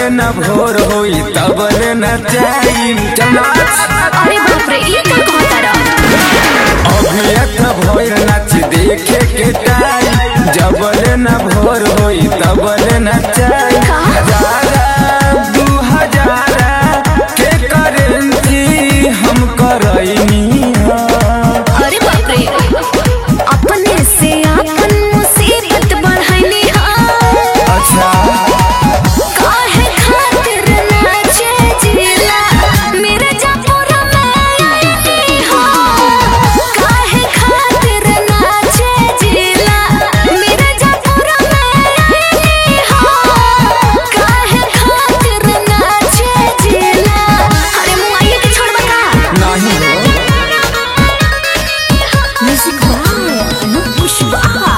न भोर होई तबले न जाई। अरे बाप रे ये का कहता रहा। अभियत भोर नाच देखे के टाइम जबले न भोर होई तबले न जाई। हजारा 2000 के करेंसी हम करईनी। अरे बाप रे अपने से अपन मुसीबत बढ़ाइनी। अच्छा काहे खातिर नाचे जिला मेरे जापुर में आईनी हो। काहे खातिर नाचे जिला मेरे जापुर में आईनी हो। काहे खातिर नाचे जिला। अरे मुआइए के छोड़ बका नहीं हो म्यूजिक बाय अनूप कुशवाहा।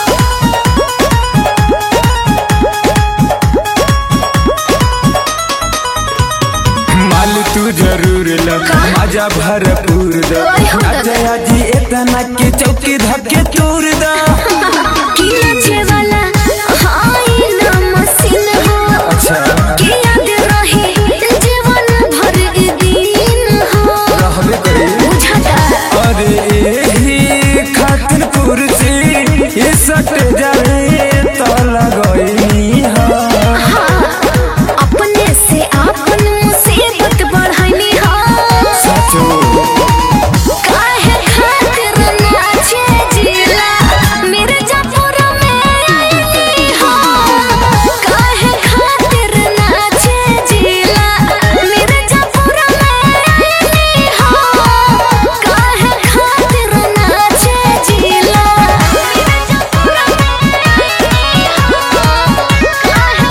माल तू जरूर लग मजा भरपूर द। अजय जी इतना के चौकी धके तूर द। कि नाचे वाला हाय ना मसीन हो। अच्छा कि याद रहे जीवन भर दिन हो। रहबे करे बुझाता अरे एही खातिर कुर्सी ये सट जाए तो लगईनी। हाँ अपने से अपन मुसीबत बढ़ाइनी। हाँ सचो काहे खातिर नाचे जिला मेरे जापुर में आईनी हो। काहे खातिर नाचे जिला मेरे जापुर में आईनी हो। काहे खातिर नाचे जिला मेरे जापुर में आईनी हो। काहे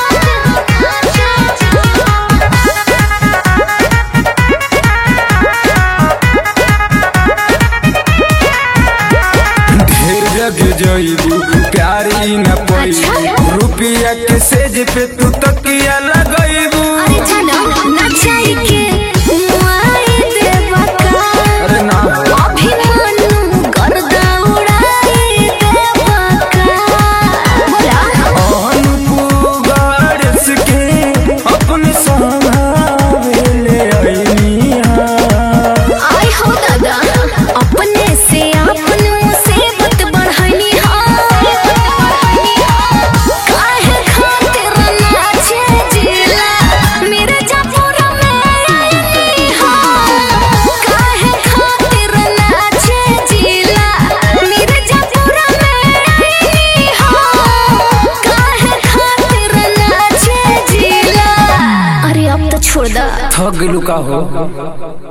ढेर जग जइबू प्यार ही न पइबू। रुपया के सेज पे तू तकिया लगइबू। अरे जाना नचाई के मुआई देवा का। अरे ना हो अभिमानु गर्दा उड़ाई देवा का। बोला अनुपू गाड़स के अपने संभावे ले आईनी। आई हो दादा अपने से अपन मुसीबत बढ़ाइनी। काहे खातिर नाचे जिला मेरे जापुर में आईनी हो। काहे खातिर नाचे जिला मेरे जापुर में आईनी हो। काहे खातिर नाचे जिला। अरे अब तो छोड़ दा। थक गेलू का हो।